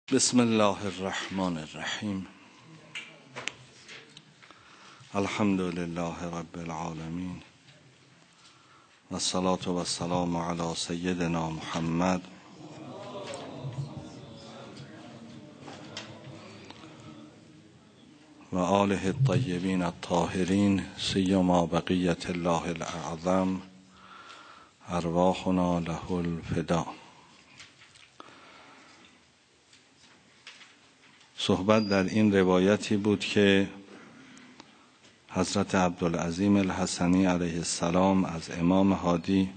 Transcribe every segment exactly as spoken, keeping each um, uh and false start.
بسم الله الرحمن الرحیم. الحمد لله رب العالمین و الصلاة و السلام علی سیدنا محمد و آله الطیبین الطاهرین سیما بقیت الله الاعظم ارواحنا له الفدا. صحبت در این روایتی بود که حضرت عبدالعظیم الحسنی علیه السلام از امام هادی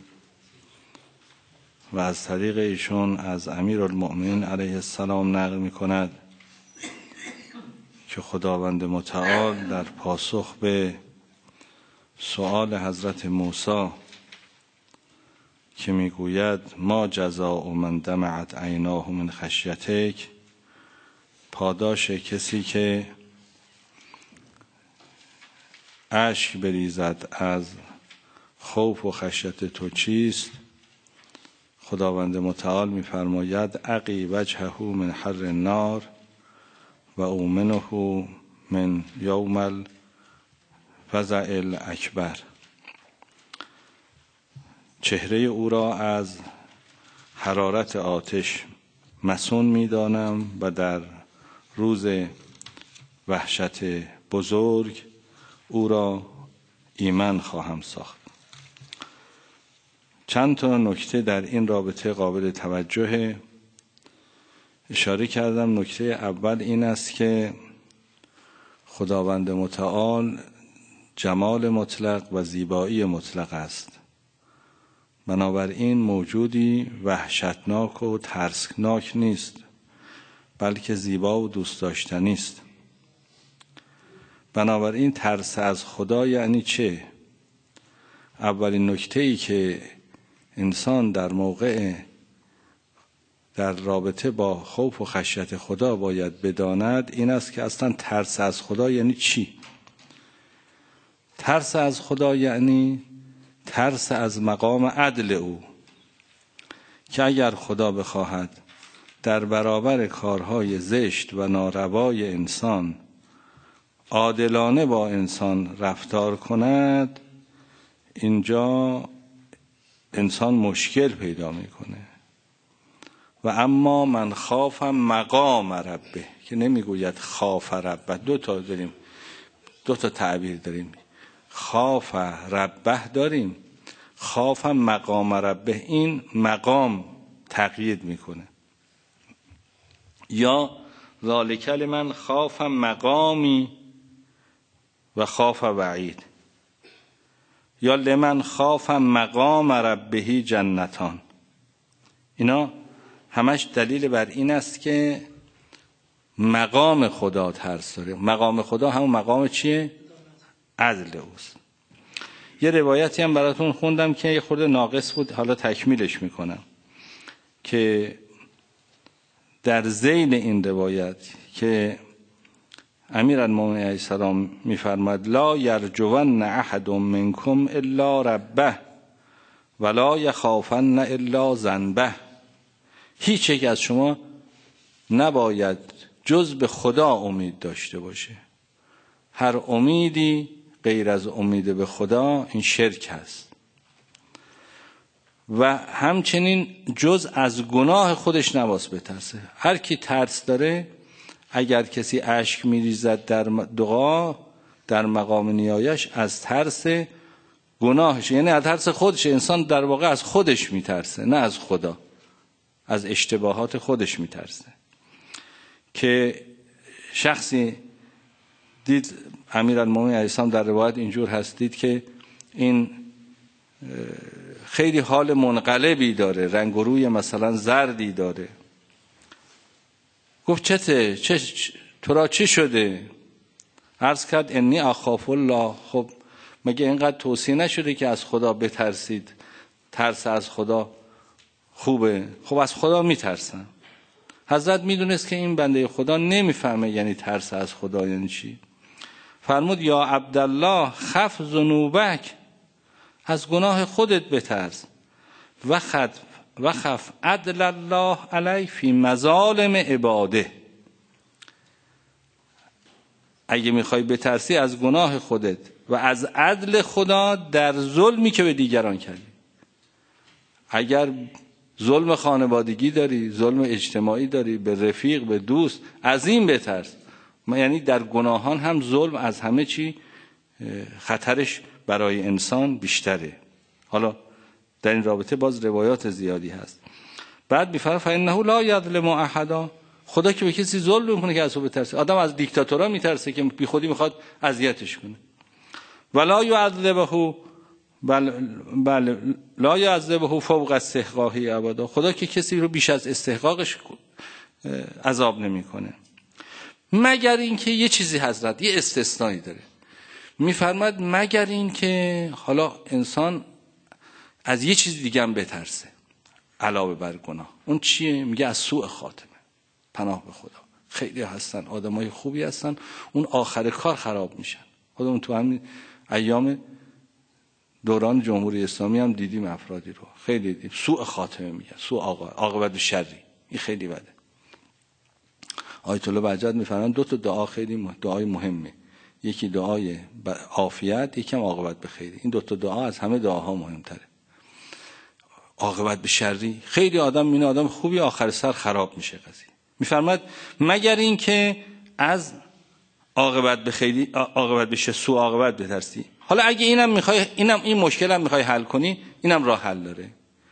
و از طریق ایشون از امیرالمؤمنین علیه السلام نقل می کند که خداوند متعال در پاسخ به سؤال حضرت موسی که می گوید ما جزاء من دمعت عیناه من خشیتک، پاداش کسی که اشک بریزد از خوف و خشیت تو چیست؟ خداوند متعال می‌فرماید اقی وجهه من حر النار و اومنه من یوم الفزع الاکبر. چهره او را از حرارت آتش مصون می‌دانم و در روز وحشت بزرگ او را ایمن خواهم ساخت. چند تا نکته در این رابطه قابل توجه اشاره کردم. نکته اول این است که خداوند متعال جمال مطلق و زیبایی مطلق است، بنابراین موجودی وحشتناک و ترسناک نیست، بلکه زیبا و دوست داشتنی است. بنابراین ترس از خدا یعنی چه؟ اولین نکته‌ای که انسان در موقع در رابطه با خوف و خشیت خدا باید بداند این است که اصلا ترس از خدا یعنی چی؟ ترس از خدا یعنی ترس از مقام عدل او، که اگر خدا بخواهد در برابر کارهای زشت و ناروای انسان عادلانه با انسان رفتار کند، اینجا انسان مشکل پیدا میکنه. و اما من خافم مقام ربه، که نمیگوید خاف ربه، دو تا داریم، دو تا تعبیر داریم، خاف ربه داریم، خافم مقام ربه، این مقام تقیید میکنه. یا ذالک لمن خاف مقامی و خاف وعید، یا لمن خاف مقام ربه جنتان. اینا همش دلیل بر این است که مقام خدا ترس داره. مقام خدا همون مقام چیه؟ عدل اوست. یه روایتی هم براتون خوندم که یه خورده ناقص بود، حالا تکمیلش میکنم، که در ذیل این روایت که امیرالمؤمنین علیه السلام میفرماد لا یرجون احد منکم الا ربه ولا یخافن الا ذنبه، هیچ یک از شما نباید جز به خدا امید داشته باشه. هر امیدی غیر از امید به خدا این شرک هست. و همچنین جز از گناه خودش نباید بترسه. هر کی ترس داره، اگر کسی اشک میریزد در دعا در مقام نیایش، از ترس گناهش، یعنی از ترس خودش. انسان در واقع از خودش میترسه، نه از خدا، از اشتباهات خودش میترسه. که شخصی دید، امیرالمؤمنین علیه السلام در روایت اینجور هست، دید که این خیلی حال منقلبی داره، رنگ و روی مثلا زردی داره. گفت چته؟ چه تو را چه شده؟ عرض کرد انی اخاف الله. خب مگه اینقدر توصیه نشده که از خدا بترسید؟ ترس از خدا خوبه. خب از خدا میترسم. حضرت میدونست که این بنده خدا نمیفهمه یعنی ترس از خدا یعنی چی. فرمود یا عبدالله خف ذنوبک، از گناه خودت بترس. و خد و خف عدل الله علیه فی مظالم عباده. اگه میخوای بترسی از گناه خودت و از عدل خدا در ظلمی که به دیگران کردی. اگر ظلم خانوادگی داری، ظلم اجتماعی داری، به رفیق، به دوست، از این بترس. یعنی در گناهان هم ظلم از همه چی خطرش برای انسان بیشتره. حالا در این رابطه باز روایات زیادی هست. بعد میفرماید فانه لا یظلم احدا، خدا که به کسی ظلم نمیکنه که از او بترسه. آدم از دیکتاتورا میترسه که بی خودی میخواد اذیتش کنه. ولا یعذبه بل بل لا یعذبه فوق استحقاقه ابدا، خدا که کسی رو بیش از استحقاقش عذاب نمیکنه. مگر اینکه یه چیزی حضرت یه استثنایی داره، میفرماد مگر اینکه حالا انسان از یه چیز دیگه هم بترسه علاوه بر گناه. اون چیه؟ میگه از سوء خاتمه. پناه به خدا. خیلی هستن آدمای خوبی هستن، اون آخر کار خراب میشن. خودمون تو همین ایام دوران جمهوری اسلامی هم دیدیم افرادی رو، خیلی دیدیم سوء خاتمه میگن، سوء عاقبت شری. این خیلی بده. آیت الله بهجت میفرمایند دو تا دعا خیلی دعای مهمه، یکی دعای عافیت، یکی هم عاقبت به خیری. این دو تا دعا از همه دعاها مهمتره. عاقبت به شری، خیلی آدم میونه آدم خوبی آخر سر خراب میشه قضیه. میفرماید مگر این که از عاقبت به خیری، عاقبت به سوء عاقبت بترسی. حالا اگه اینم میخوای، اینم این مشکل هم میخوای حل کنی، اینم راه حل داره.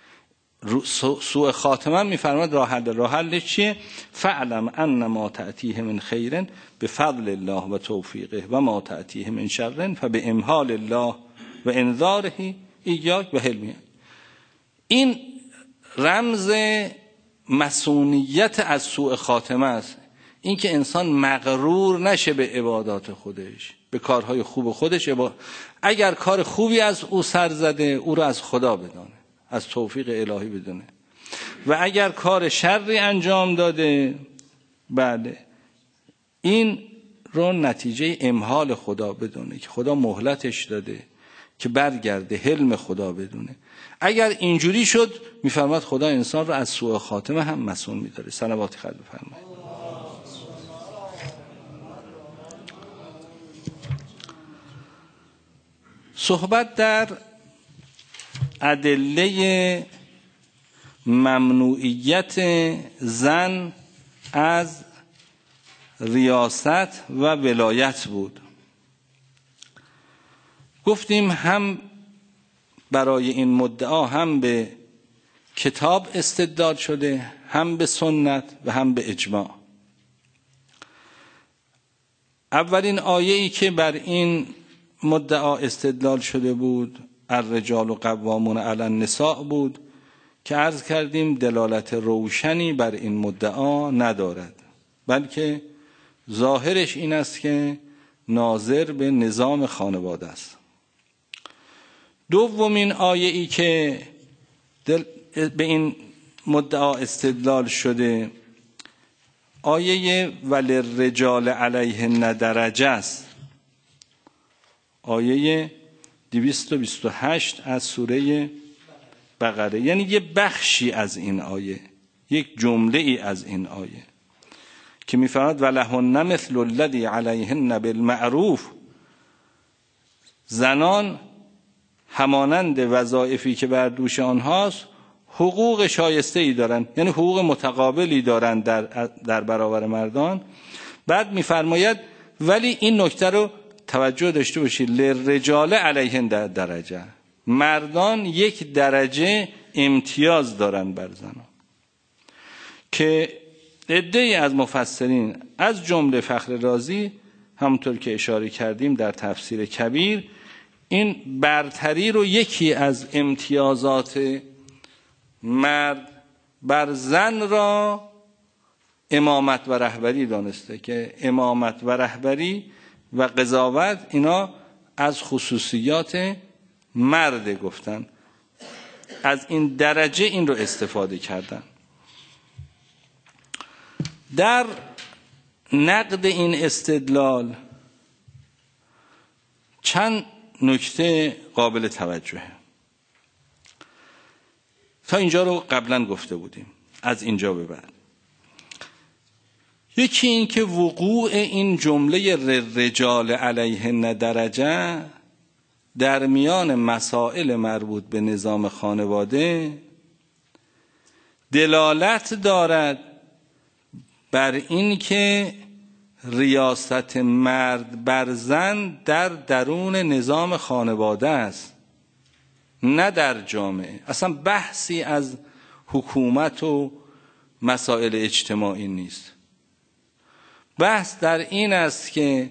سوء خاتمه میفرماید راه حل. راه حلش چیه؟ فعلم ان ما تأتیه من خیر بفضل الله و توفیقه و ما تأتیه من شر فبامهال الله و انذاره ایاک و حلمیه. این رمز مسئولیت از سوء خاتمه است. این که انسان مغرور نشه به عبادات خودش، به کارهای خوب خودش. اگر کار خوبی از او سر زده، او رو از خدا بدانه، از توفیق الهی بدونه. و اگر کار شری انجام داده، بله، این رو نتیجه امهال خدا بدونه که خدا مهلتش داده که برگرده، حلم خدا بدونه. اگر اینجوری شد، میفرماد خدا انسان رو از سوء خاتمه هم مسئول میداره. صلوات خدا بفرمایید. صحبت در ادله ممنوعیت زن از ریاست و ولایت بود. گفتیم هم برای این مدعا هم به کتاب استدلال شده، هم به سنت و هم به اجماع. اولین آیه‌ای که بر این مدعا استدلال شده بود الرجال و قوامون علی النساء بود که عرض کردیم دلالت روشنی بر این مدعا ندارد، بلکه ظاهرش این است که ناظر به نظام خانواده است. دومین آیه‌ای که به این مدعا استدلال شده آیه وللرجال علیهن درجه است، آیه دویست و بیست و هشت از سوره بقره. یعنی یه بخشی از این آیه، یک جمله ای از این آیه که میفرماید ولهن مثل الذی علیهن بالمعروف، زنان همانند وظایفی که بر دوش آنهاست حقوق شایسته ای دارن، یعنی حقوق متقابلی دارن در در برابر مردان. بعد میفرماید ولی این نکته رو توجه داشته باشید، للرجال علیهن در درجه، مردان یک درجه امتیاز دارن بر زنان، که عده‌ای از مفسرین از جمله فخر رازی همونطور که اشاره کردیم در تفسیر کبیر این برتری رو یکی از امتیازات مرد بر زن را امامت و رهبری دانسته، که امامت و رهبری و قضاوت اینا از خصوصیات مرد گفتن، از این درجه این رو استفاده کردن. در نقد این استدلال چند نکته قابل توجهه. تا اینجا رو قبلا گفته بودیم. از اینجا به بعد یکی این که وقوع این جمله رجال علیهن درجه در میان مسائل مربوط به نظام خانواده دلالت دارد بر این که ریاست مرد بر زن در درون نظام خانواده است، نه در جامعه. اصلا بحثی از حکومت و مسائل اجتماعی نیست. بحث در این است که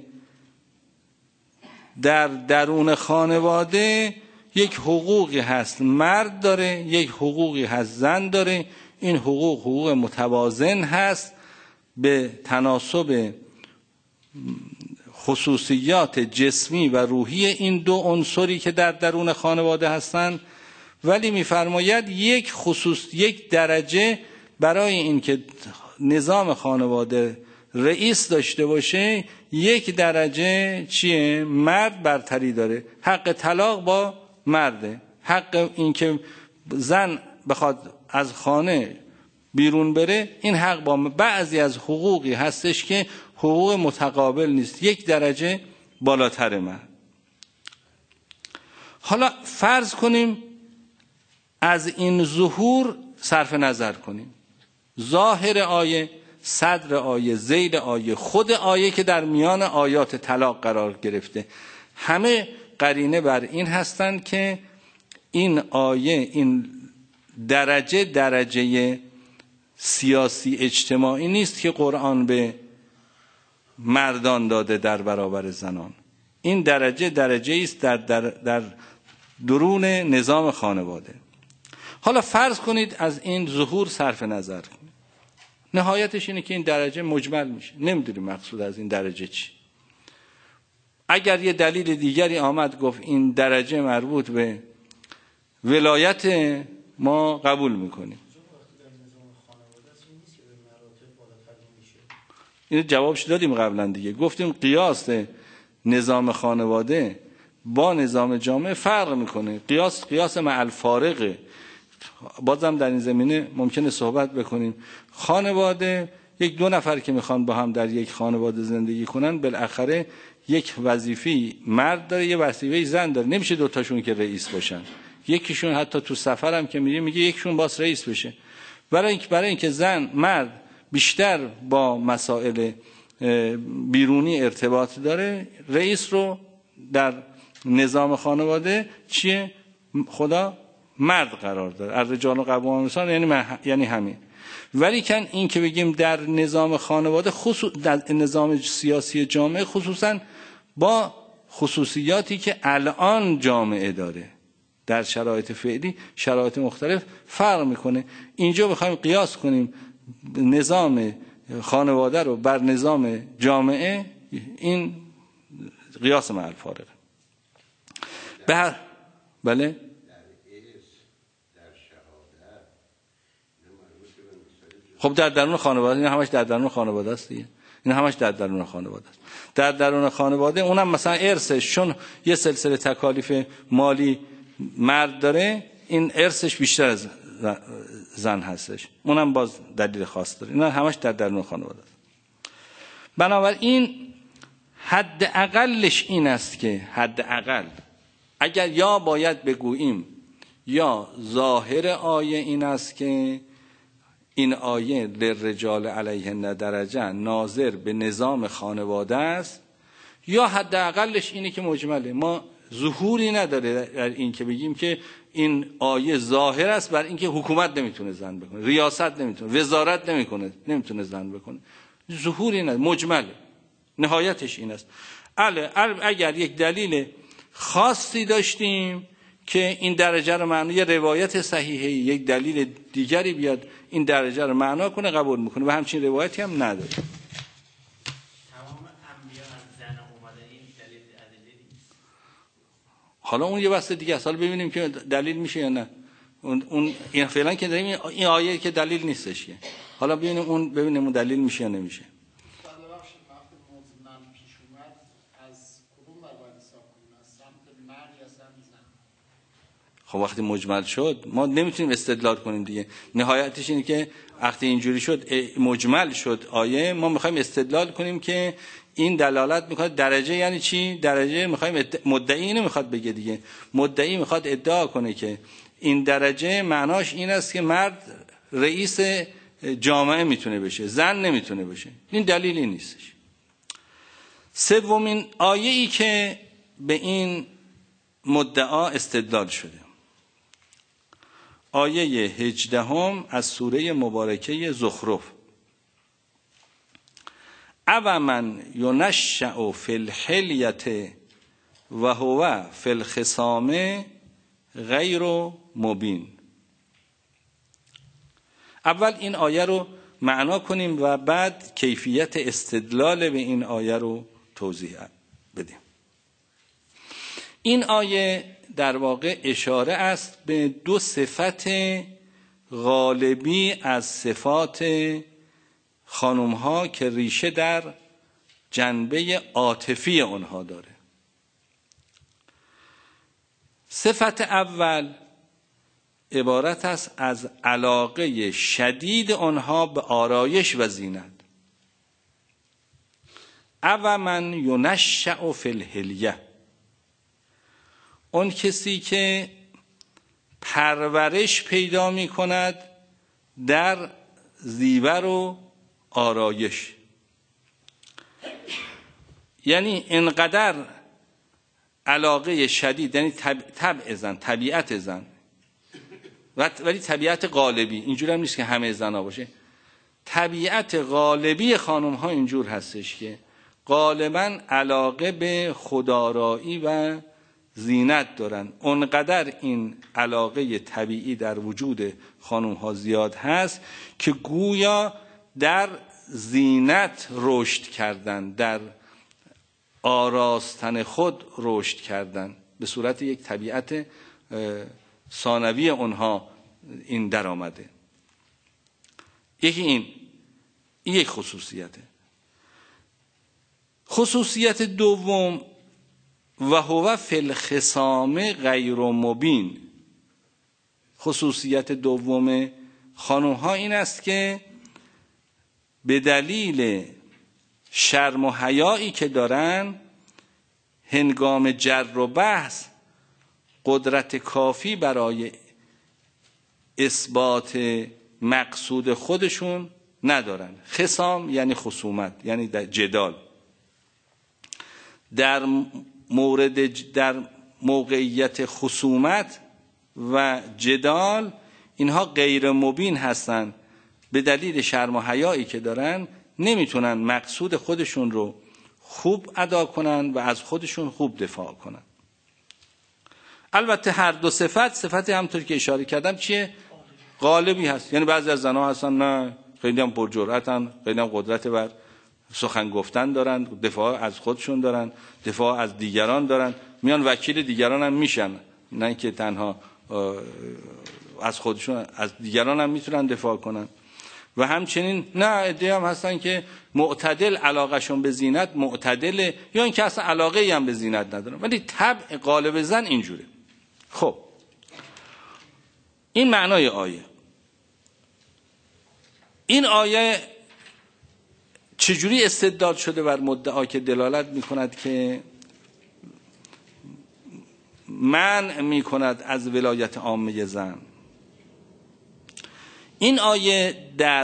در درون خانواده یک حقوقی هست مرد داره، یک حقوقی هست زن داره. این حقوق حقوق متوازن هست به تناسب خصوصیات جسمی و روحی این دو عنصری که در درون خانواده هستند. ولی می‌فرماید یک خصوص یک درجه برای اینکه نظام خانواده رئیس داشته باشه، یک درجه چیه؟ مرد برتری داره. حق طلاق با مرده، حق اینکه زن بخواد از خانه بیرون بره، این حق با بعضی از حقوقی هستش که حقوق متقابل نیست، یک درجه بالاتر مرد. حالا فرض کنیم از این ظهور صرف نظر کنیم، ظاهر آیه، صدر آیه، ذیل آیه، خود آیه که در میان آیات طلاق قرار گرفته، همه قرینه بر این هستند که این آیه، این درجه درجه سیاسی اجتماعی نیست که قرآن به مردان داده در برابر زنان. این درجه درجه است در, در, در درون نظام خانواده. حالا فرض کنید از این ظهور صرف نظر کنید، نهایتش اینه که این درجه مجمل میشه، نمیدونیم مقصود از این درجه چی. اگر یه دلیل دیگری آمد گفت این درجه مربوط به ولایت ما قبول میکنیم. این جوابش دادیم قبلا دیگه، گفتیم قیاس نظام خانواده با نظام جامعه فرق میکنه. قیاس قیاس مع الفارقه. بازم در این زمینه ممکنه صحبت بکنیم. خانواده یک دو نفر که میخوان با هم در یک خانواده زندگی کنن، بالاخره یک وظیفه مرد داره، یک وظیفه زن داره. نمیشه دوتاشون که رئیس باشن. یکیشون حتی تو سفر هم که میره میگه یکیشون باس رئیس بشه. برای اینکه برای اینکه زن مرد بیشتر با مسائل بیرونی ارتباط داره، رئیس رو در نظام خانواده چیه؟ خدا مرد قرار داره. الرجال قوامون نساء، یعنی یعنی همین. ولی کن این که بگیم در نظام خانواده، خصوص در نظام سیاسی جامعه، خصوصا با خصوصیاتی که الان جامعه داره در شرایط فعلی، شرایط مختلف فرق میکنه. اینجا بخوایم قیاس کنیم نظام خانواده رو بر نظام جامعه، این قیاس مع الفارقه. به هر بله خب در درون خانواده، این همش در درون خانواده است دیگه. این همش در درون خانواده است. در درون خانواده اونم مثلا ارثش، چون یه سلسله تکالیف مالی مرد داره، این ارثش بیشتر از زن هستش، اونم باز دلیل خاص داره. اینا همش در درون خانواده است. بنابراین حد اقلش این است که حد اقل اگر یا باید بگوییم یا ظاهر آیه این است که این آیه للرجال علیهن درجه ناظر به نظام خانواده است، یا حد اقلش اینه که مجمله. ما ظهوری نداره در این که بگیم که این آیه ظاهر است بر اینکه حکومت نمیتونه زن بکنه، ریاست نمیتونه، وزارت نمیکنه، نمیتونه زن بکنه. ظهوری نداره، مجمله. نهایتش این است. اگر یک دلیل خاصی داشتیم که این درجه رو معنا، یه روایت صحیحه، یک دلیل دیگری بیاد این درجه رو معنا کنه، قبول میکنه. و همچین روایتی هم نداره. تمام انبیا از زن اومده، این دلیل ادله نیست. حالا اون یه بحث دیگه است، حالا ببینیم که دلیل میشه یا نه. اون اون این فعلا که داریم این آیه که دلیل نیستش که. حالا ببینیم اون ببینیم اون دلیل میشه یا نمیشه. خب وقتی مجمل شد ما نمیتونیم استدلال کنیم دیگه. نهایتش اینه که وقتی اینجوری شد مجمل شد آیه، ما میخوایم استدلال کنیم که این دلالت میکنه. درجه یعنی چی؟ درجه میخوایم مدعی اینو میخواد بگه دیگه. مدعی میخواد ادعا کنه که این درجه معناش این است که مرد رئیس جامعه میتونه بشه، زن نمیتونه بشه. این دلیلی نیستش. سومین آیه ای که به این مدعا استدلال شده، آیه هجدهم از سوره مبارکه زخرف. او من ینشأ فی الحلیة و هو فی الخصام غیر مبین. اول این آیه رو معنا کنیم و بعد کیفیت استدلال به این آیه رو توضیح بدیم. این آیه در واقع اشاره است به دو صفت غالبی از صفات خانم ها که ریشه در جنبه عاطفی آنها داره. صفت اول عبارت است از علاقه شدید آنها به آرایش و زینت. او من ینشأ فی الحلیة، اون کسی که پرورش پیدا می کند در زیور و آرایش، یعنی انقدر علاقه شدید، یعنی طبع زن، طبیعت زن، ولی طبیعت غالبی، اینجور هم نیست که همه زنها باشه. طبیعت غالبی خانم ها اینجور هستش که غالبا علاقه به خودآرایی و زینت دارن. اونقدر این علاقه طبیعی در وجود خانم ها زیاد هست که گویا در زینت رشد کردن، در آراستن خود رشد کردن، به صورت یک طبیعت ثانوی اونها این در آمده. یکی این این یک خصوصیته. خصوصیت دوم و هو فی الخصام غیر مبین. خصوصیت دوم خانم ها این است که به دلیل شرم و حیایی که دارن هنگام جر و بحث قدرت کافی برای اثبات مقصود خودشون ندارن. خصام یعنی خصومت، یعنی جدال. در مورد در موقعیت خصومت و جدال اینها غیر مبین هستن. به دلیل شرم و حیایی که دارن نمیتونن مقصود خودشون رو خوب ادا کنن و از خودشون خوب دفاع کنن. البته هر دو صفت، صفت همونطور که اشاره کردم چیه؟ غالبی هست. یعنی بعضی از زنها هستن نه خیلی هم پرجرأتن، خیلی هم قدرت بر سخن گفتن دارن، دفاع از خودشون دارن، دفاع از دیگران دارن، میان وکیل دیگران هم میشن، نه اینکه تنها از خودشون، از دیگران هم میتونن دفاع کنن. و همچنین نه عده هم هستن که معتدل علاقهشون به زینت معتدله، یا اینکه اصلا علاقه ای هم به زینت ندارن، ولی طبع غالب زن اینجوره. خب این معنای آیه. این آیه چجوری استدلال شده بر مدعا که دلالت میکند که منع میکند از ولایت عامه زن؟ این آیه در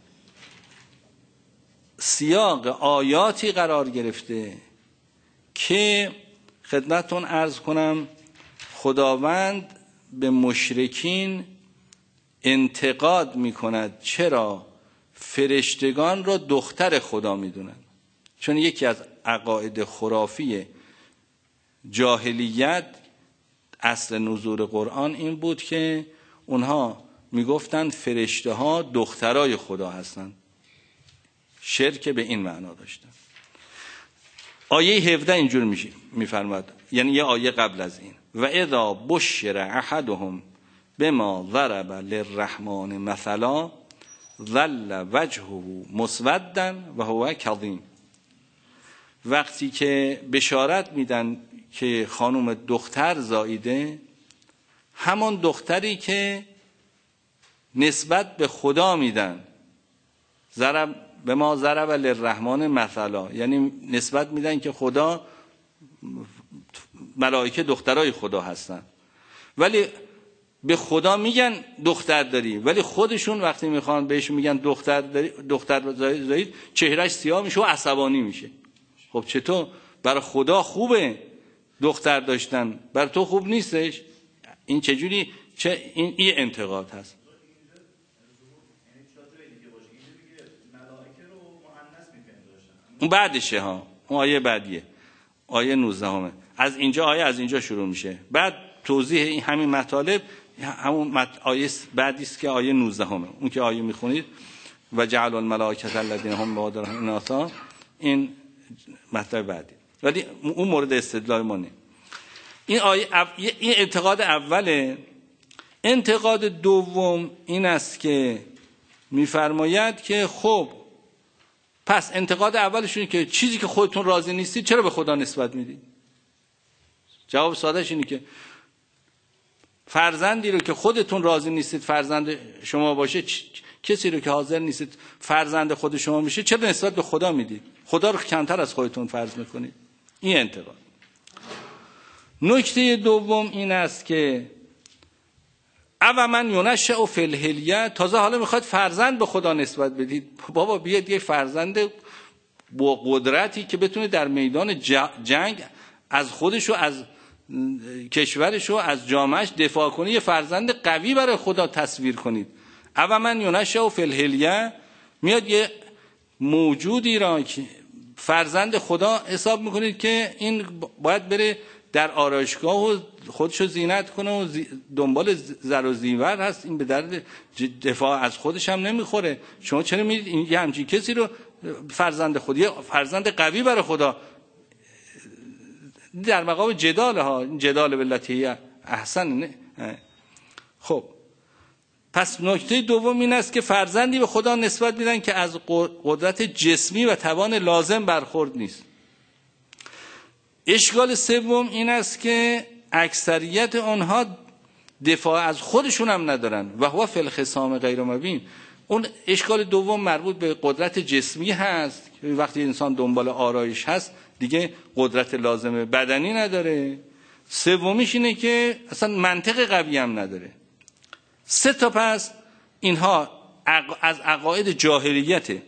سیاق آیاتی قرار گرفته که خدمتتون عرض کنم خداوند به مشرکین انتقاد میکند چرا فرشتگان را دختر خدا میدونن. چون یکی از عقاید خرافی جاهلیت اصل نزول قرآن این بود که اونها میگفتن فرشته ها دخترای خدا هستن. شرک به این معنا داشتن. آیه هفده اینجور میشه میفرماد، یعنی یه آیه قبل از این، و اذا بشر احدهم بما ضرب للرحمن مثلا ظل وجهه مسودا و هو کظیم. وقتی که بشارت میدن که خانم دختر زاییده، همان دختری که نسبت به خدا میدن، ضرب به ما ضرب للرحمن مثلا، یعنی نسبت میدن که خدا، ملائکه دخترای خدا هستن، ولی به خدا میگن دختر داری، ولی خودشون وقتی میخوان بهش میگن دختر داری، دختر زایید، چهرهش سیاه میشه و عصبانی میشه. خب چطور برای خدا خوبه دختر داشتن، برای تو خوب نیستش؟ این چجوری؟ چه این این انتقاد هست. اون بعدشه ها، اون آیه بعدیه، آیه نوزده همه. از اینجا آیه از اینجا شروع میشه، بعد توضیح این همین مطالب همون مط... آیه بعدی است که آیه نوزده همه، اون که آیه میخونید و جعل الملائکه الذین هم عبادالرحمن اناثا، این مطلب بعدی، ولی اون مورد استدلال ما نه. این آیه او... این انتقاد اوله. انتقاد دوم این است که میفرماید که خب پس انتقاد اولشون که چیزی که خودتون راضی نیستید چرا به خدا نسبت میدید؟ جواب سادهش اینه که فرزندی رو که خودتون راضی نیستید فرزند شما باشه، کسی رو که حاضر نیستید فرزند خود شما میشه، چرا نسبت به خدا میدید؟ خدا رو کمتر از خودتون فرض میکنید. این انتقاد. نکته دوم این است که او من ینشأ فی الحلیة، تازه حالا میخواد فرزند به خدا نسبت بدید. بابا بیاد یه فرزند با قدرتی که بتونه در میدان جنگ از خودش و از کشورش و از جامعش دفاع کنه، یه فرزند قوی برای خدا تصویر کنید. او من ینشأ فی الحلیة، میاد یه موجودی را که فرزند خدا حساب میکنید که این باید بره در آرایشگاه و خودشو زینت کنه و زی دنبال زر و زیور هست، این به درد دفاع از خودش هم نمیخوره. شما چرا میدید این یه همچین کسی رو فرزند خود، یه فرزند قوی برای خدا، در مقام جدال ها، جدال بالتی احسن نه. خب پس نکته دوم این است که فرزندی به خدا نسبت میدن که از قدرت جسمی و توان لازم برخورد نیست. اشکال سوم این است که اکثریت آنها دفاع از خودشون هم ندارن و هو فی الخصام غیر مبین. اون اشکال دوم مربوط به قدرت جسمی هست که وقتی انسان دنبال آرایش هست دیگه قدرت لازم بدنی نداره. سومیش اینه که اصلا منطق قوی هم نداره. سه تا پس اینها از عقاید جاهلیته.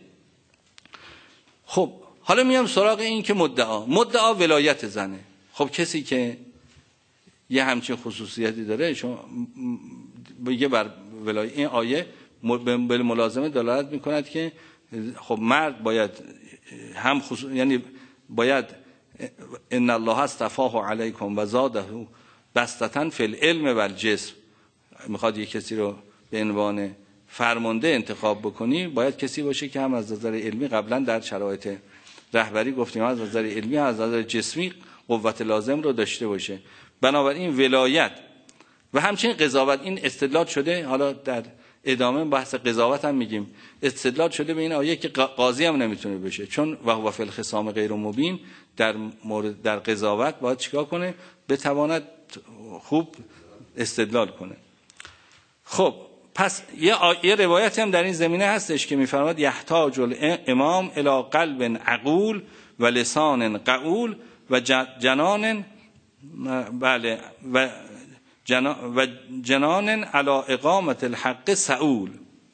خب حالا میام سراغ این که مدعا مدعا ولایت زنه. خب کسی که یه همچین خصوصیتی داره شما بگه بر ولایت، این آیه به ملازمه دلالت میکند که خب مرد باید هم خصوص... یعنی باید ان الله اصطفاه علیکم و زاده بسطة فی العلم و الجسم، میخواد یه کسی رو به عنوان فرمانده انتخاب بکنی باید کسی باشه که هم از نظر علمی، قبلا در شرایط رهبری گفتیم از نظر علمی از نظر جسمی قوت لازم رو داشته باشه. بنابراین ولایت و همچنین قضاوت، این استدلال شده، حالا در ادامه بحث قضاوت هم میگیم، استدلال شده به این آیه که قاضی هم نمیتونه بشه، چون و هو فی الخصام غیر مبین، در مورد در قضاوت باید چیکار کنه؟ بتواند خوب استدلال کنه. خب پس یه, یه روایت هم در این زمینه هستش که میفرماد یحتاج الامام الی قلب عقول و لسان قعول و جنان، بله، و جنان و جنان علی اقامت الحق سئول.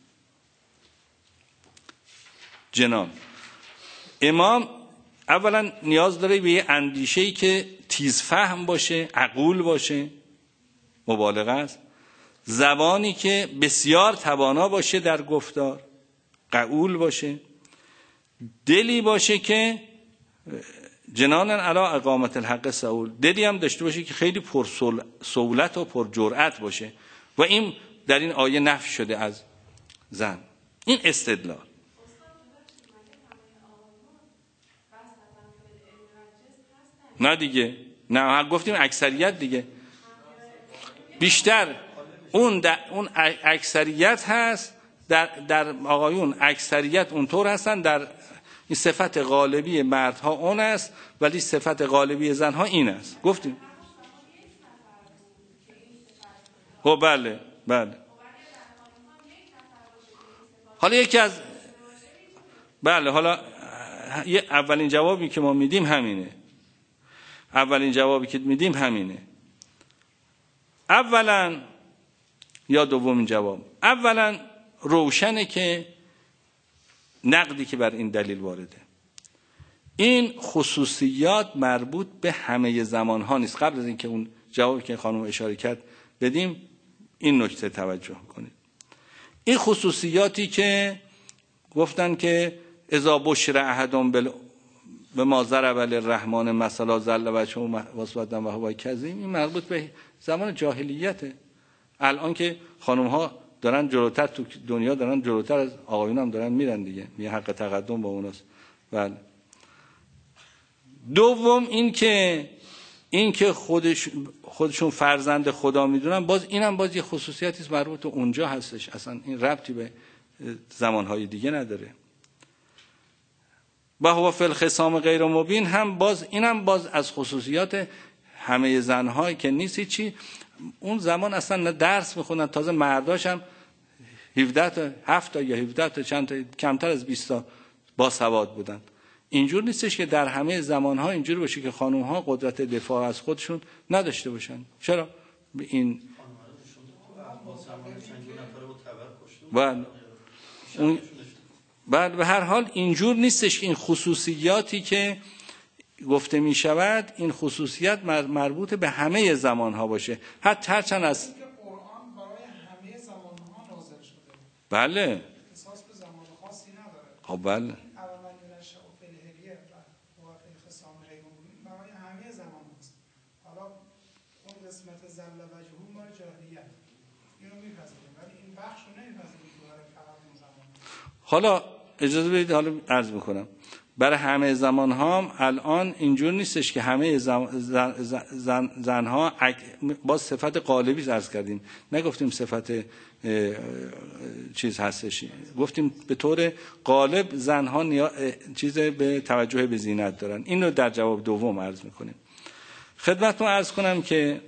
جنان امام اولا نیاز داره به یه اندیشه‌ای که تیز فهم باشه، عقول باشه، مبالغه است، زبانی که بسیار توانا باشه در گفتار، قعول باشه، دلی باشه که جنان علی اقامت الحق سئول، دلی هم داشته باشه که خیلی پر سهولت و پر جرأت باشه و این در این آیه نفی شده از زن. این استدلال. نه دیگه، نه گفتیم اکثریت دیگه، بیشتر اون در اون اکثریت هست، در در آقایون اکثریت اونطور هستن، در این صفت غالبی مردها اون است ولی صفت غالبی زنها این است. گفتیم خب بله بله. حالا یکی از بله حالا اولین جوابی که ما میدیم همینه. اولین جوابی که میدیم همینه. اولا یا دومین جواب، اولا روشنه که نقدی که بر این دلیل وارده، این خصوصیات مربوط به همه زمانها نیست. قبل از اینکه اون جوابی که خانم اشاره کرد بدیم این نکته توجه کنید. این خصوصیاتی که گفتن که اذا بشر احدهم بال به ما ضرب للرحمن مثلا ظل وجهه مسودا و هو کظیم، این مربوط به زمان جاهلیته. الان که خانم ها دارن جلوتر تو دنیا، دارن جلوتر از آقایون هم دارن میرن دیگه، می حق تقدم با اوناست. بله. دوم این که این که خودش خودشون فرزند خدا میدونن، باز اینم باز یه خصوصیتی است مربوط به اونجا هستش، اصلا این ربطی به زمانهای دیگه نداره. و هو فی الخصام غیر مبین هم باز اینم باز از خصوصیات همه زنهایی که نیست. چی اون زمان اصلا نه درس میخونن، تازه مرداش هم هفده تا هفت تا یا هفده تا چند تا کمتر از بیست تا باسواد بودن. اینجور نیستش که در همه زمانها اینجور باشه که خانم‌ها قدرت دفاع از خودشون نداشته باشن. چرا به این بعد اون بعد به هر حال اینجور نیستش که این خصوصیاتی که گفته می شود این خصوصیت مربوط به همه زمانها باشه. حتی هرچند از قرآن برای همه زمانها نازل شده. بله. احساس به زمان خاصی نداره. خب بله. برای همه زمان هست. حالا اون قسمت زل وجهه مال جاهلیت اینو میپذیریم، ولی این بخش رو نمیپذیریم که برای فقط اون زمان. حالا اجازه بدید حالا عرض میکنم برای همه زمان ها هم الان اینجور نیستش که همه زن زن زن زنها با صفت قالبی عرض کردیم، نگفتیم صفت چیز هستش، گفتیم به طور غالب زنها نیا... چیز به توجه به زینت دارن. این رو در جواب دوم عرض میکنیم. خدمتتون عرض کنم که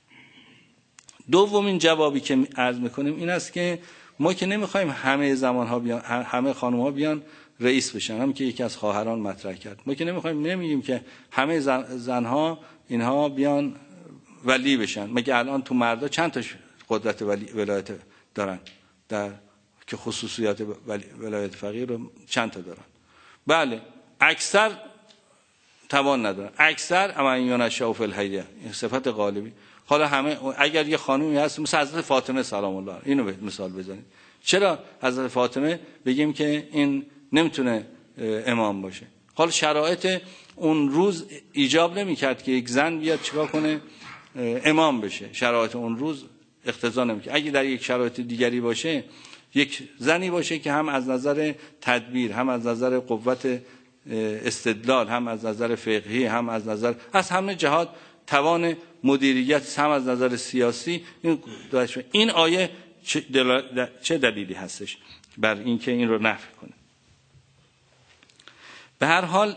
دومین جوابی که عرض میکنیم این است که ما که نمیخوایم همه زمانها بیان، همه خانم‌ها بیان رئیس بشن، هم که یکی از خواهران مطرح کرد. ما که نمیخوایم، نمیگیم که همه زن زنها اینها بیان ولی بشن. مگه الان تو مردا چند تا قدرت ولی ولایت دارن در که خصوصیات ولایت فقیه رو چند تا دارن؟ بله اکثر توان ندارن، اکثر امایون شاف الحیه، این صفت غالبی. حالا همه اگر یه خانومی هست مثل حضرت فاطمه سلام الله اینو به مثال بزنید، چرا حضرت فاطمه بگیم که این نمیتونه امام باشه؟ حالا شرایط اون روز ایجاب نمیکرد که یک زن بیاد چیکار کنه امام بشه، شرایط اون روز اقتضا نمیکرد. اگه در یک شرایط دیگری باشه، یک زنی باشه که هم از نظر تدبیر، هم از نظر قوت استدلال، هم از نظر فقهی، هم از نظر از همه جهات توان مدیریت، هم از نظر سیاسی، این این آیه چه دلیلی هستش بر اینکه این رو نفی کنه؟ به هر حال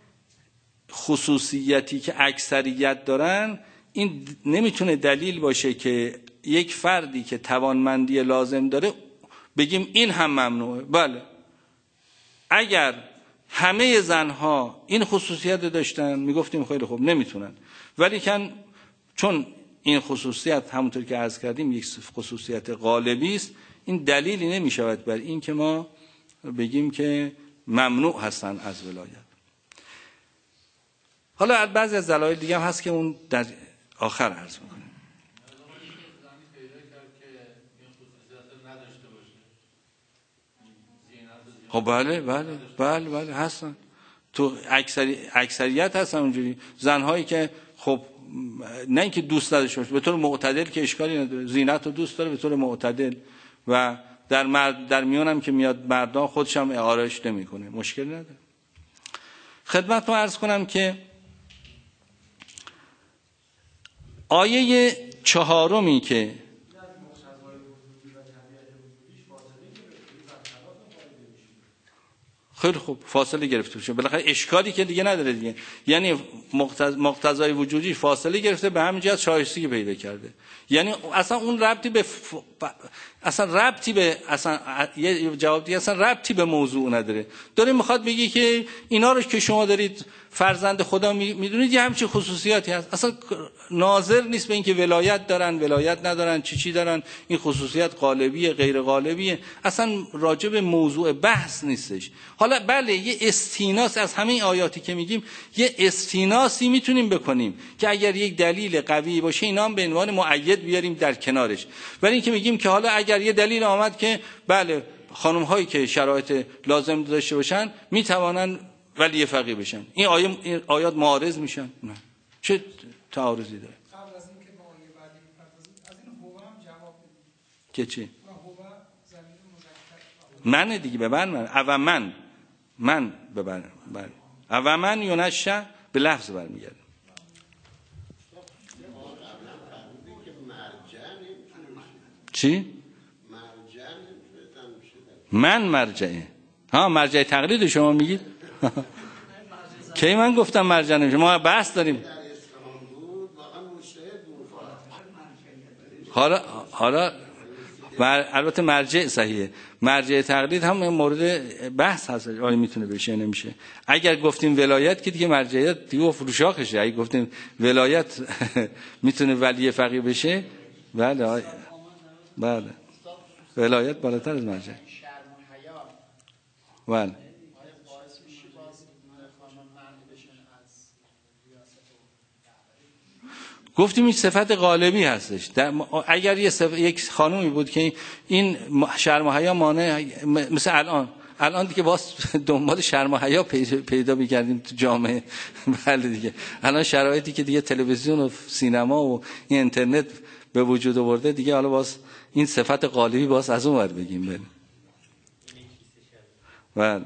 خصوصیتی که اکثریت دارن این نمیتونه دلیل باشه که یک فردی که توانمندی لازم داره بگیم این هم ممنوعه. بله اگر همه زنها این خصوصیت داشتن میگفتیم خیلی خوب، نمیتونن، ولی کن چون این خصوصیت همونطور که عرض کردیم یک خصوصیت غالبی است، این دلیلی نمیشود بر این که ما بگیم که ممنوع هستن از ولایت. حالا بعضی از دلایل دیگه هم هست که اون در آخر عرض میکنیم. خب بله بله بله بله هستن، تو اکثری اکثریت هستن اونجوری زنهایی که خب نه اینکه دوست نداشته باشه، به طور معتدل که اشکالی نداره، زینت رو دوست داره به طور معتدل، و در مرد در میون هم که میاد مردان خودش هم آرایش نمیکنه، مشکل نداره. خدمتتون عرض کنم که آیه چهارمی که خیلی خوب فاصله گرفته بشه، بالاخره اشکالی که دیگه نداره دیگه. یعنی مقتضای وجودی فاصله گرفته، به همین جهت شایستگی پیدا کرده. یعنی اصلا اون ربطی به ف... اصلا ربطی به اصلا یه جواب دیگه اصلا ربطی به موضوع نداره. داره میخواد بگی که اینا رو که شما دارید فرزند خدا میدونید یه همچین خصوصیاتی هست، اصلا ناظر نیست به اینکه ولایت دارن ولایت ندارن چی چی دارن، این خصوصیت غالبیه غیر غالبیه، اصلا راجع به موضوع بحث نیستش. حالا بله یه استیناس از همین آیاتی که میگیم یه استیناسی میتونیم بکنیم که اگر یک دلیل قوی باشه اینا هم به عنوان مؤید بیاریم در کنارش، ولی اینکه میگیم که حالا اگر یه دلیل آمد که بله خانم هایی که شرایط لازم داشته باشن میتوانن ولی فقیه بشن، این آیه این آیات معارض میشن؟ نه. چه تعارضی داره؟ قبل از اینکه ما آیه بعدی بپردازیم از این هو هم جواب بدید که چی؟ و هو ضمیر مذکر من دیگه به من من او من من ببر بر او من یونشه به لفظ برمیگرده. چی؟ من مرجعه. ها مرجع تقلید شما میگید؟ کی من گفتم مرجع نمیشه؟ ما بحث داریم. حالا حالا مر... البته مرجع صحیحه، مرجع تقلید هم مورد بحث هست آیا میتونه بشه نمیشه. اگر گفتیم ولایت که دیگه مرجعیت دیگه فروشاخشه، اگه گفتیم ولایت میتونه ولی فقیه بشه بله آی... بله ولایت بالاتر از مرجع. بله گفتیم این صفت غالبی هستش. اگر یه صف... یک خانومی بود که این شرم و حیا مانع، مثل الان الان دیگه باز دنبال شرم و حیا پیدا می‌کردیم تو جامعه. بله دیگه الان شرایطی که دیگه تلویزیون و سینما و این اینترنت به وجود آورده دیگه، حالا باز این صفت غالبی باز از اون ور بگیم. بله بله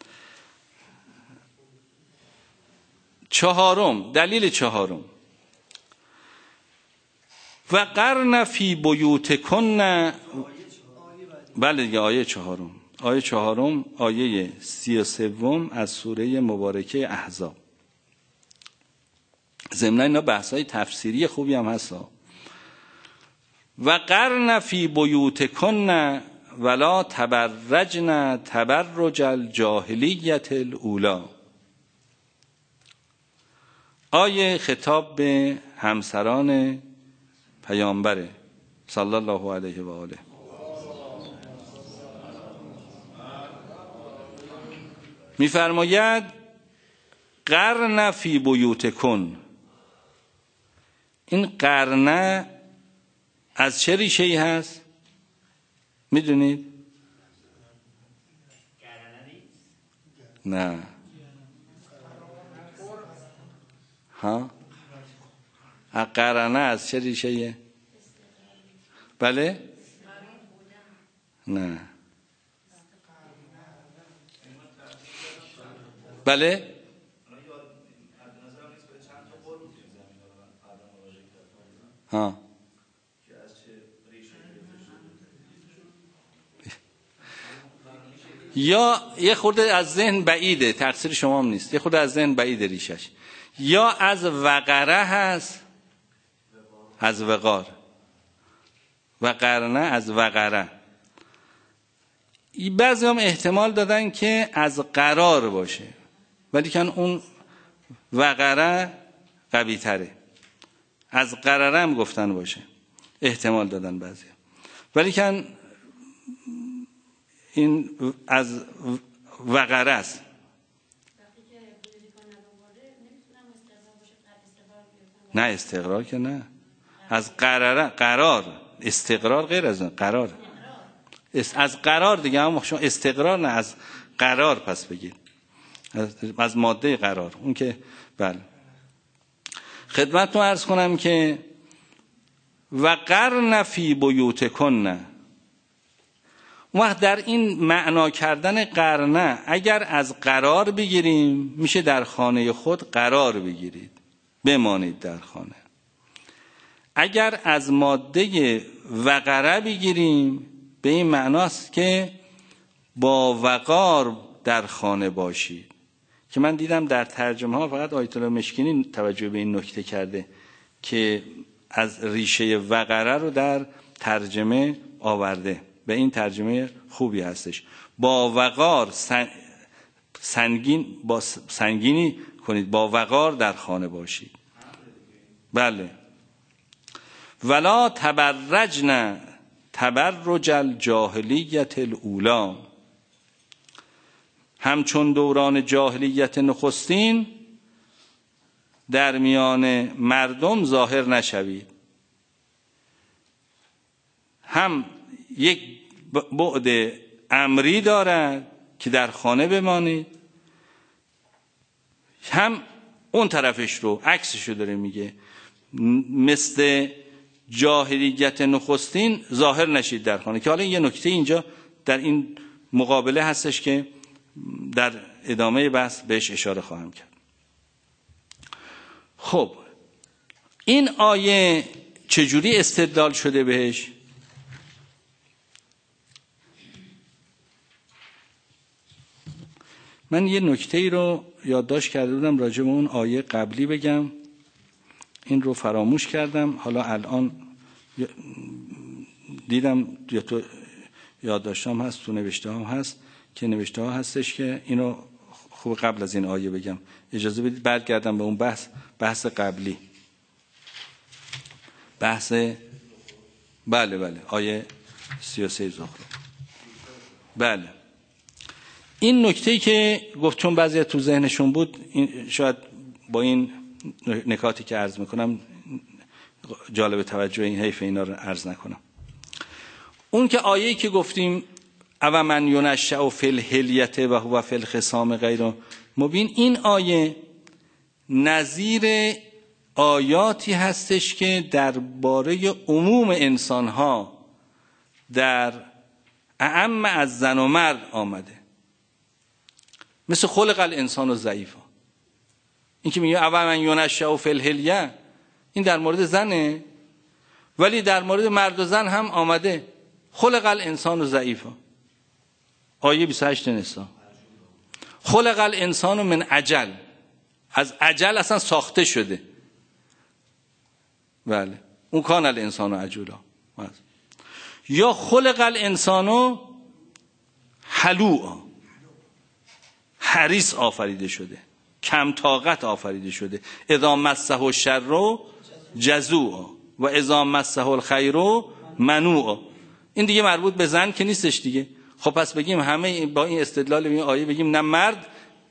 چهارم دلیل چهارم و قرن فی بیوتکن. بله دیگه آیه چهارم آیه چهارم آیه سی و سوم از سوره مبارکه احزاب. ضمن اینا بحث‌های تفسیری خوبی هم هست. و قرن فی بیوتکن ولا تبرجن تبرج الجاهلیت الاولی. آیه خطاب به همسران پیامبر صلی الله علیه و آله. می‌فرماید قرن فی بیوتکن. این قرن از چه ریشه‌ای هست میدونید؟ نه ها قرنه از چه ریشه‌ایه؟ بله؟ نه بله؟ ها یا یه خورده از ذهن بعیده، تقصیر شما هم نیست، یه خورده از ذهن بعیده ریشش. یا از وقره هست، از وقار، و قرنه از وقره. بعضی هم احتمال دادن که از قرار باشه، ولی کن اون وقره قوی تره. از قرره هم گفتن باشه، احتمال دادن بعضی هم. ولی کن این از وقره است. نه استقرار که نه، از قراره قرار، استقرار غیر از قرار. از قرار دیگه هم شما استقرار نه، از قرار پس بگید، از, از ماده قرار اون که بله. خدمتتون عرض کنم که و قرن فی بیوتکن، اون وقت در این معنا کردن قرنه اگر از قرار بگیریم میشه در خانه خود قرار بگیرید، بمانید در خانه. اگر از ماده وقره بگیریم به این معناست که با وقار در خانه باشید، که من دیدم در ترجمه ها فقط آیت الله مشکینی توجه به این نکته کرده که از ریشه وقره رو در ترجمه آورده. به این ترجمه خوبی هستش. با وقار سنگین با سنگینی کنید، با وقار در خانه باشید. بله. ولا تبرجن تبرج الجاهلیت الاولی، همچون دوران جاهلیت نخستین در میان مردم ظاهر نشوید. هم یک بعد امری دارد که در خانه بمانید، هم اون طرفش رو عکسش رو داره میگه، مثل جاهلیت نخستین ظاهر نشید در خانه. که حالا یه نکته اینجا در این مقابله هستش که در ادامه بحث بهش اشاره خواهم کرد. خب این آیه چجوری استدلال شده بهش؟ من یه نکته ای رو یادداشت کرده بودم راجع به اون آیه قبلی بگم، این رو فراموش کردم. حالا الان دیدم یا تو یادداشتام هست، تو نوشته هم هست که نوشته ها هستش که اینو خوب قبل از این آیه بگم. اجازه بدید برگردم به اون بحث بحث قبلی، بحث بله بله آیه سی و سه زخرف. بله این نکته‌ای که گفت چون بعضی تو ذهنشون بود، این شاید با این نکاتی که عرض میکنم جالب توجه، این حیف اینا رو عرض نکنم. اون که آیه‌ای که گفتیم او من ینشأ فی الحلیة و هو فی الخصام غیر مبین، این آیه نظیر آیاتی هستش که درباره عموم انسان‌ها در اعم از زن و مرد آمده، مثل خلق الانسان ضعیفا. این که میگه او من ینشأ فی الحلیة، این در مورد زنه، ولی در مورد مرد و زن هم آمده، خلق الانسان ضعیفا. آیه بیست و هشت نساء، خلق الانسان من عجل، از عجل اصلا ساخته شده. بله اون کان الانسان عجولا. یا خلق الانسان حلوعا، حریص آفریده شده، کم طاقت آفریده شده. اذا مسه الشر جزوعا و اذا مسه الخیر منوعا. این دیگه مربوط به زن که نیستش دیگه. خب پس بگیم همه با این استدلال این آیه بگیم نه مرد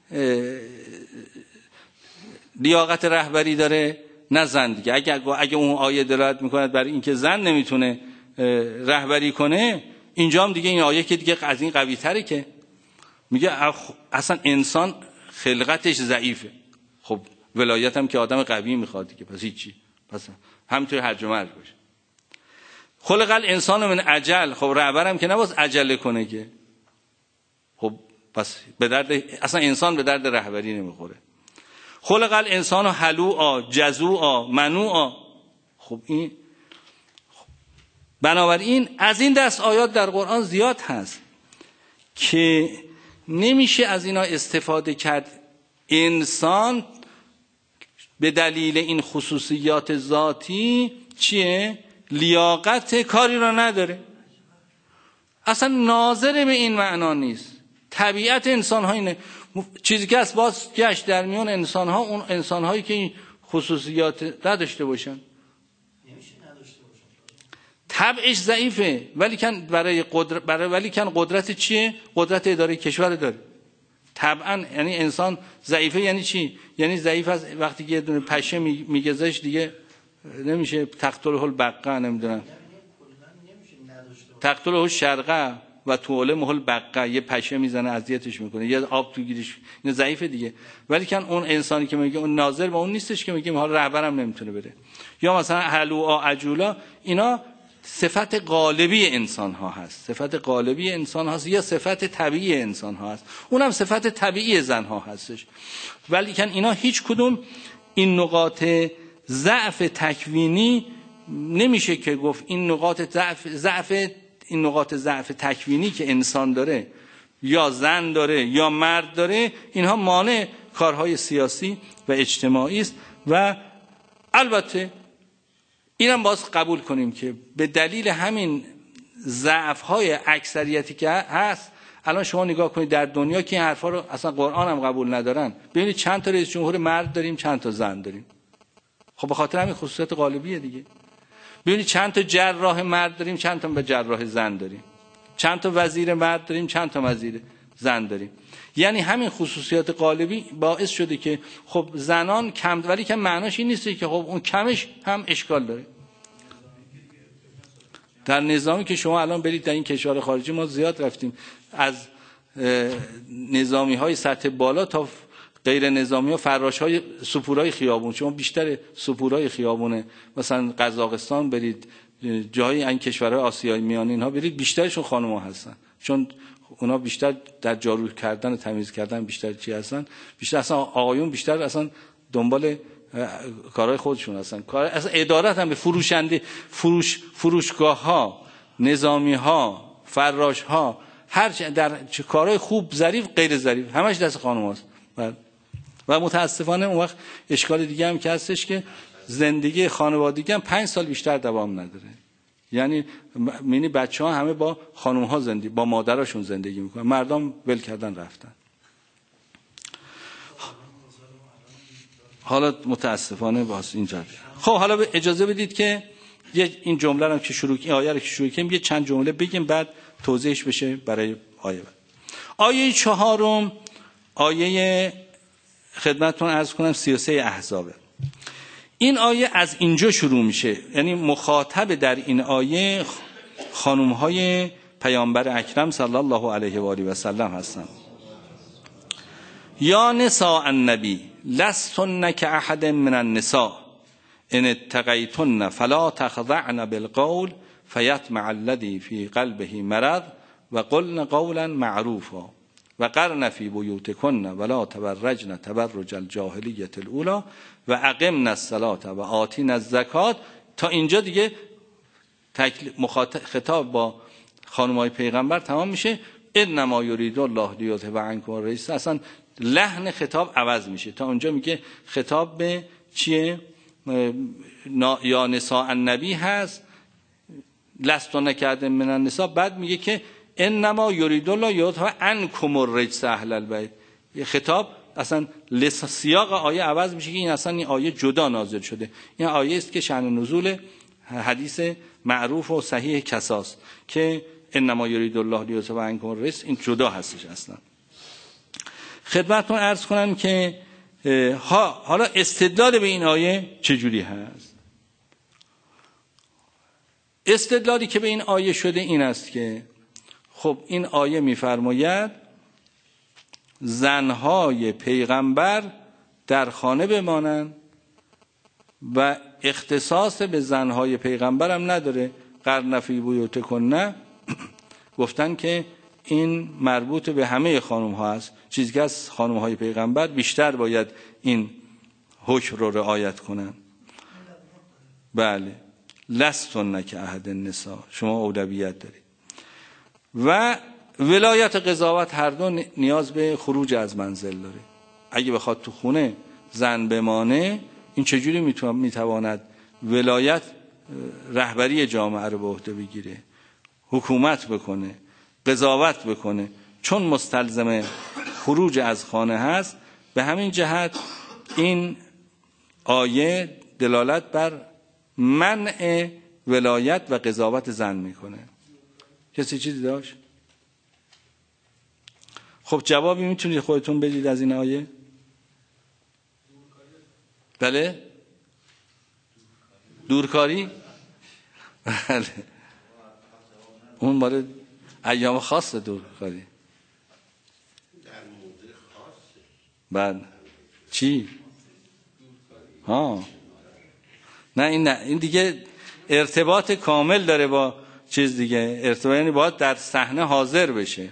لیاقت رهبری داره نه زن دیگه. اگه اگه اون آیه دلالت میکنه برای اینکه زن نمیتونه رهبری کنه، اینجا هم دیگه این آیه که دیگه از این قوی تره، که میگه اصلا انسان خلقتش ضعیفه. خب ولایت هم که آدم قوی میخواد دیگه، پس هیچی، پس همینطوری هرج و مرج باشه. خلق الانسان من عجل، خب رهبرم که نباید عجله کنه که، خب پس به درد اصلا انسان به درد رهبری نمیخوره. خلق الانسان حلوعا جزوعا منوعا. خب این خب. بنابراین از این دست آیات در قرآن زیاد هست که نمیشه از اینا استفاده کرد. انسان به دلیل این خصوصیات ذاتی چیه؟ لیاقت کاری را نداره، اصلا ناظر به این معنا نیست. طبیعت انسان ها اینه. چیزی که از باز گشت در میان انسان ها، اون انسان هایی که این خصوصیات نداشته باشن، طبعش ضعیفه، ولی کن برای قدرت برای ولی کن قدرت چیه؟ قدرت اداره کشور داره. طبعا یعنی انسان ضعیفه یعنی چی؟ یعنی ضعیف از وقتی که یه دونه پشه میگذش دیگه نمیشه تقتله البقه، نمیدونم تقتله الشرقه و توله البقه، یه پشه میزنه اذیتش میکنه، یه آب تو گیرش، این ضعیفه دیگه. ولی کن اون انسانی که میگه اون ناظر به اون نیستش که میگیم حالا رهبرم نمیتونه بره. یا مثلا حلوعا عجولا، اینا صفت غالبی انسان ها هست، صفت غالبی انسان هاست، یا صفت طبیعی انسان ها هست، اونم صفت طبیعی زن ها هستش. ولی کن اینا هیچ کدوم این نقاط ضعف تکوینی نمیشه که گفت این نقاط ضعف ضعف این نقاط ضعف تکوینی که انسان داره یا زن داره یا مرد داره، اینها مانع کارهای سیاسی و اجتماعی است. و البته اینم باز قبول کنیم که به دلیل همین ضعف‌های اکثریتی که هست، الان شما نگاه کنید در دنیا که این حرفا رو اصلا قرآن هم قبول ندارن، ببینید چند تا رئیس جمهور مرد داریم، چند تا زن داریم. خب به خاطر همین خصوصیت غالبیه دیگه. ببینید چند تا جراح مرد داریم، چند تا جراح زن داریم. چند تا وزیر مرد داریم، چند تا وزیر زن داریم. یعنی همین خصوصیات غالبی باعث شده که خب زنان کم، ولی که معناش این نیست که خب اون کمش هم اشکال داره. در نظامی که شما الان برید در این کشور خارجی، ما زیاد رفتیم، از نظامی های سطح بالا تا غیر نظامی ها، فراش های سپورای خیابون، شما بیشتر سپورای خیابونه مثلا قزاقستان برید، جای این کشورهای آسیای میانه اینها برید، بیشترشون خانم‌ها هستن، چون اونا بیشتر در جارو کردن و تمیز کردن بیشتر چی هستن، بیشتر اصلا آقایون بیشتر اصلا دنبال کارهای خودشون هستن. کار اصلا ادارت هم به فروشنده، فروش فروشگاه ها، نظامی ها، فراش ها، هر در کارهای خوب، ظریف غیر ظریف، همش دست خانم‌هاست. و متاسفانه اون وقت اشکال دیگه هم که هستش که زندگی خانوادگی هم پنج سال بیشتر دوام نداره. یعنی مینی بچه‌ها همه با خانم‌ها زندگی، با مادراشون زندگی میکنن، مردم ول کردن رفتن. حالا متاسفانه باز اینجا. خب حالا اجازه بدید که یه این جمله رو که شروع این آیه رو که شروع کنیم یه چند جمله بگیم، بعد توضیحش بشه برای آیه بعد. آیه چهارم، آیه خدمتتون عرض کنم سی و سه احزاب. این آیه از اینجا شروع میشه، یعنی مخاطب در این آیه خانم‌های پیامبر اکرم صلی الله علیه و آله و سلم هستند. یا نساء النبی لستن کاحد من النساء ان اتقیتن فلا تخضعن بالقول فیطمع الذی فی قلبه مرض و قلن قولا معروفا و قرن فی بیوتکن ولا تبرجن تبرج الجاهلیة الاولی و اقمن الصلاة و آتین الزکات. تا اینجا دیگه مخاطب خطاب با خانم‌های پیغمبر تمام میشه. انما یرید الله لیذهب عنکم الرجس، اصلا لحن خطاب عوض میشه. تا اونجا میگه خطاب به چیه؟ یا نساء النبی هست، لستن کاحد من النساء، بعد میگه که انما یرید الله لیذهب عنکم الرجس اهل البیت. خطاب اصلا سیاق آیه عوض میشه که این اصلا این آیه جدا نازل شده. این آیه است که شأن نزول حدیث معروف و صحیح کساست که انما یرید الله لیذهب عنکم الرجس، این جدا هستش اصلا. خدمتتون عرض کنم که حالا استدلال به این آیه چجوری هست؟ استدلالی که به این آیه شده این است که خب این آیه میفرماید زنهای پیغمبر در خانه بمانند و اختصاص به زنهای پیغمبر هم نداره. قرن فی بیوتکن گفتن که این مربوط به همه خانم ها است، چیزی که از خانم های پیغمبر بیشتر باید این حکم رو رعایت کنن. بله، لستن کاحد النساء، شما اولویت دارید. و ولایت قضاوت هر دو نیاز به خروج از منزل داره. اگه بخواد تو خونه زن بمانه، این چجوری میتواند ولایت رهبری جامعه رو به عهده بگیره، حکومت بکنه، قضاوت بکنه؟ چون مستلزم خروج از خانه هست. به همین جهت این آیه دلالت بر منع ولایت و قضاوت زن میکنه. کسی چیزی داشت؟ خب جوابی میتونید خودتون بدید از این آیه؟ بله؟ دورکاری؟ بله، اون مال ایام خاص دورکاری. بعد چی؟ ها نه این نه این دیگه ارتباط کامل داره با چیز دیگه، ارتباط یعنی باید در صحنه حاضر بشه.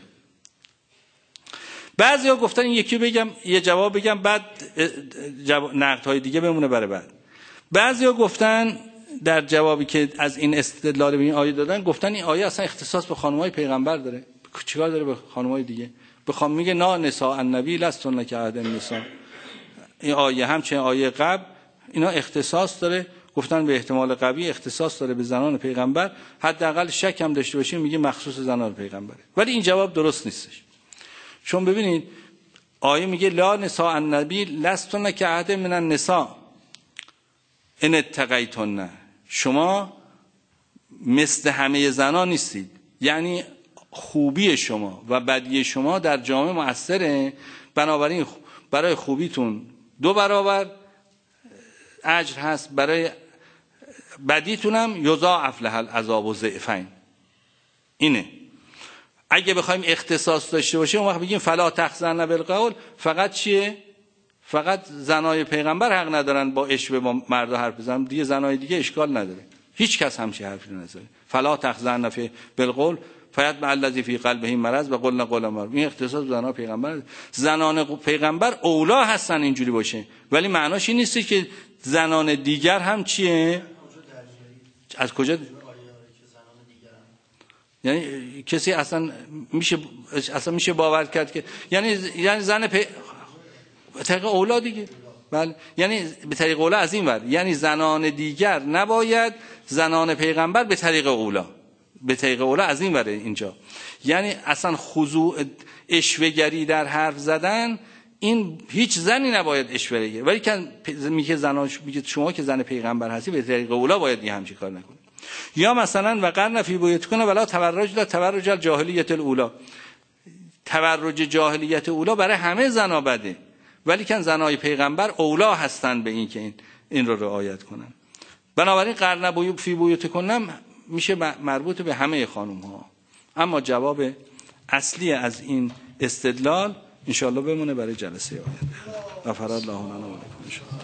بعضیا گفتن این یکی بگم یه جواب بگم بعد نقدهای دیگه بمونه برای بعد. بعضیا گفتن در جوابی که از این استدلال به این آیه دادن، گفتن این آیه اصلا اختصاص به خانم‌های پیغمبر داره، چیکار داره به خانم‌های دیگه؟ بخوام میگه نا نساء النبی لستن کعهد النساء. این آیه همچنین آیه قبل اینا اختصاص داره، گفتن به احتمال قوی اختصاص داره به زنان پیغمبر، حداقل شک هم داشته باشیم میگه مخصوص زنان پیغمبره. ولی این جواب درست نیستش، چون ببینید آیه میگه لا نساء النبی لستن کعهد من النساء ان اتقیتن، شما مثل همه زنان نیستید، یعنی خوبی شما و بدی شما در جامعه مؤثره، بنابراین برای خوبیتون دو برابر اجر هست، برای بدیتون هم یضاعف له العذاب ضعفین. اینه اگه بخوایم اختصاص داشته باشیم اون وقت بگیم فلا تخضعن بالقول، فقط چیه؟ فقط زنای پیغمبر حق ندارن با اشوه با مردا حرف بزنن، دیگه زنای دیگه اشکال نداره، هیچ کس همچین حرفی نزنه. فلا تخضعن بالقول فیطمع الذی فی قلبه مرض و قلنا قولا معروفا. این اختصاص زنان پیغمبر، زنان پیغمبر اولا هستن اینجوری باشه، ولی معناش این نیست که زنان دیگر هم چیه؟ از کجا؟ یعنی کسی اصلا میشه اصلا میشه باور کرد که یعنی یعنی زن پی... به طریق اولا دیگه، بله، یعنی به طریق اولا از این ور، یعنی زنان دیگر نباید زنان پیغمبر به طریق اولا، به طریق اولا از این وره اینجا، یعنی اصلا خضوع اشوه‌گری در حرف زدن، این هیچ زنی نباید اشوه بگیره، ولی که میگه زناش میگه شما که زن پیغمبر هستی به طریق اولا باید یه همچین کار نکنی. یا مثلا وقرن فی بیوتکن ولا تبرج لا تبرج الجاهلیت الاولی، تبرج جاهلیت اولا برای همه زنا بده، ولی که زنای پیغمبر اولا هستن به این که این این رو رعایت کنن. بنابراین قرن فی بیوتکن میشه مربوط به همه خانم ها. اما جواب اصلی از این استدلال انشاءالله بمونه برای جلسه آینده. غفر الله لنا و لکم.